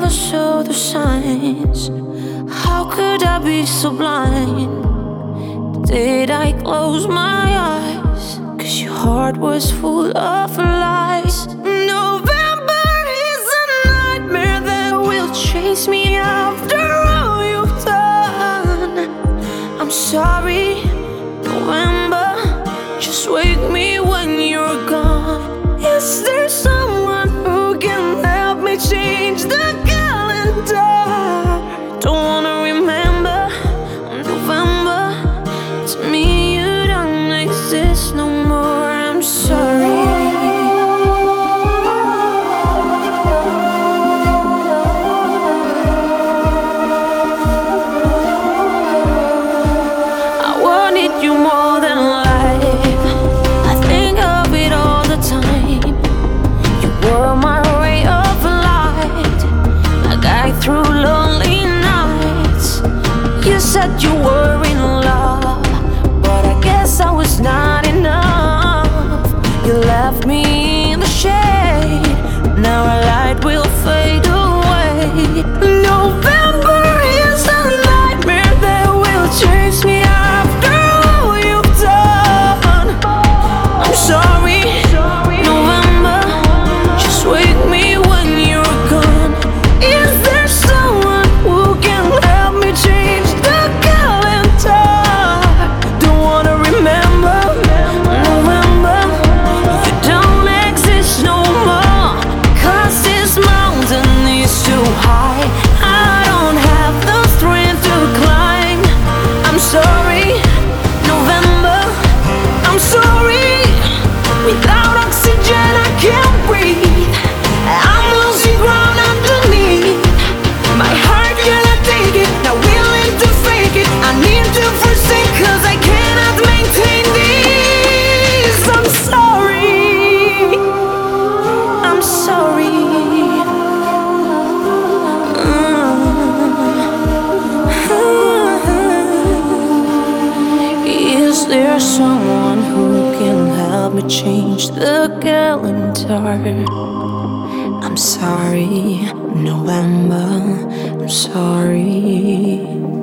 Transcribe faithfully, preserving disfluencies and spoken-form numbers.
show the signs. How could I be so blind? Did I close my eyes? 'Cause your heart was full of lies. November is a nightmare that will chase me after all you've done. I'm sorry, November, just wake me when you're gone. Is there someone who can help me change the calendar? Don't wanna remember November. To me you don't exist no more. I'm sorry. I wanted you more than life. I think of it all the time. You were my ray of light, a guide through lonely nights. You said you were in love, but I guess I was not enough. You left me in the shade, now our light will fade away. November is a nightmare that will chase me after all you've done. I'm sorry, November, just wake me when you're gone. Is there someone who can help me change the calendar? Don't wanna remember November. You don't exist no more, 'cause this mountain is too high. I don't have the strength to climb. I'm sorry, November, I'm sorry. Without oxygen I can't breathe. I'm losing ground underneath. My heart cannot take it, not willing to fake it. I need to forsake, 'cause I cannot maintain this. I'm sorry, I'm sorry. Is there someone who can help me change the calendar? I'm sorry, November, I'm sorry.